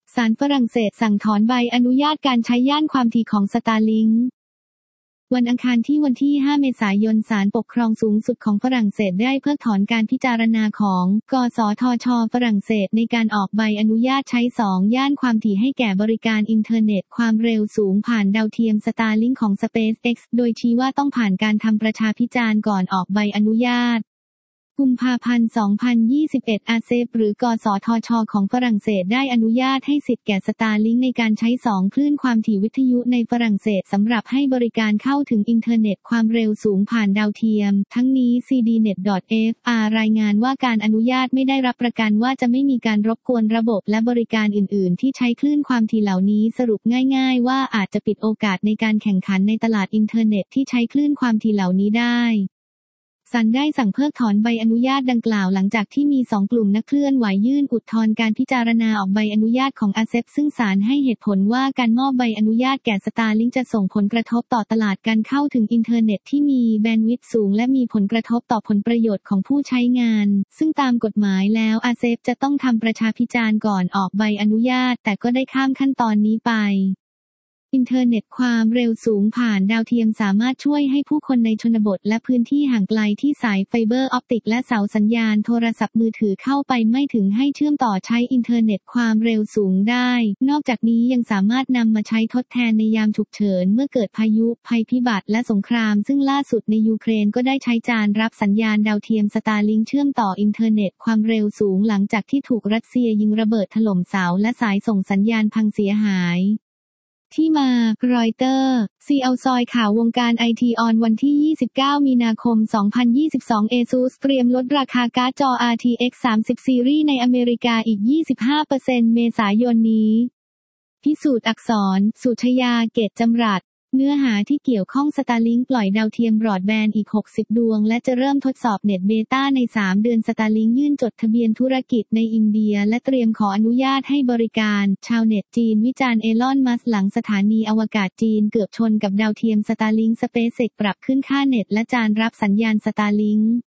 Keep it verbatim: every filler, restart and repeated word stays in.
ศาลฝรั่งเศสสั่งถอนใบอนุญาตการใช้ย่านความถี่ของ Starlink วันอังคารที่วันที่ห้าเมษายนศาลปกครองสูงสุดของฝรั่งเศสได้เพิกถอนการพิจารณาของกสทช.ฝรั่งเศสในการออกใบอนุญาตใช้สองย่านความถี่ให้แก่บริการอินเทอร์เน็ตความเร็วสูงผ่านดาวเทียม Starlink ของ SpaceX โดยชี้ว่าต้องผ่านการทำประชาพิจารณ์ก่อนออกใบอนุญาตกุมภาพันธ์ สองพันยี่สิบเอ็ด อาเซฟหรือกสทช.ของฝรั่งเศสได้อนุญาตให้สิทธิ์แก่ Starlink ในการใช้สองคลื่นความถี่วิทยุในฝรั่งเศสสำหรับให้บริการเข้าถึงอินเทอร์เน็ตความเร็วสูงผ่านดาวเทียมทั้งนี้ ซี ดี เน็ต ดอท เอฟ อาร์ รายงานว่าการอนุญาตไม่ได้รับประกันว่าจะไม่มีการรบกวนระบบและบริการอื่นๆที่ใช้คลื่นความถี่เหล่านี้สรุปง่ายๆว่าอาจจะปิดโอกาสในการแข่งขันในตลาดอินเทอร์เน็ตที่ใช้คลื่นความถี่เหล่านี้ได้ศาลได้สั่งเพิกถอนใบอนุญาตดังกล่าวหลังจากที่มีสองกลุ่มนักเคลื่อนไหวยื่นอุทธรณ์การพิจารณาออกใบอนุญาตของอาเซฟซึ่งศาลให้เหตุผลว่าการมอบใบอนุญาตแก่ Starlink จะส่งผลกระทบต่อตลาดการเข้าถึงอินเทอร์เน็ตที่มีแบนด์วิดต์สูงและมีผลกระทบต่อผลประโยชน์ของผู้ใช้งานซึ่งตามกฎหมายแล้วอาเซฟจะต้องทำประชาพิจารณ์ก่อนออกใบอนุญาตแต่ก็ได้ข้ามขั้นตอนนี้ไปอินเทอร์เน็ตความเร็วสูงผ่านดาวเทียมสามารถช่วยให้ผู้คนในชนบทและพื้นที่ห่างไกลที่สายไฟเบอร์ออปติกและเสาสัญญาณโทรศัพท์มือถือเข้าไปไม่ถึงให้เชื่อมต่อใช้อินเทอร์เน็ตความเร็วสูงได้นอกจากนี้ยังสามารถนำมาใช้ทดแทนในยามฉุกเฉินเมื่อเกิดพายุภัยพิบัติและสงครามซึ่งล่าสุดในยูเครนก็ได้ใช้จานรับสัญญาณดาวเทียม Starlink เชื่อมต่ออินเทอร์เน็ตความเร็วสูงหลังจากที่ถูกรัสเซียยิงระเบิดถล่มเสาและสายส่งสัญญาณพังเสียหายที่มารอยเตอร์ ซี เอาซอยข่าววงการไอทีออนวันที่ยี่สิบเก้ามีนาคมสองพันยี่สิบสอง ASUS เตรียมลดราคาการ์ดจอ อาร์ ที เอ็กซ์ สามสิบ ซีรีส์ในอเมริกาอีก ยี่สิบห้าเปอร์เซ็นต์ เมษายนนี้พิสูจน์อักษร สุชยา เกตจำรัดเนื้อหาที่เกี่ยวข้อง Starlink ปล่อยดาวเทียมบรอดแบนด์อีกหกสิบดวงและจะเริ่มทดสอบเน็ตเบต้าในสามเดือน Starlink ยื่นจดทะเบียนธุรกิจในอินเดียและเตรียมขออนุญาตให้บริการชาวเน็ตจีนวิจารณ์เอลอน มัสก์หลังสถานีอวกาศจีนเกือบชนกับดาวเทียม Starlink SpaceX ปรับขึ้นค่าเน็ตและจานรับสัญญาณ Starlink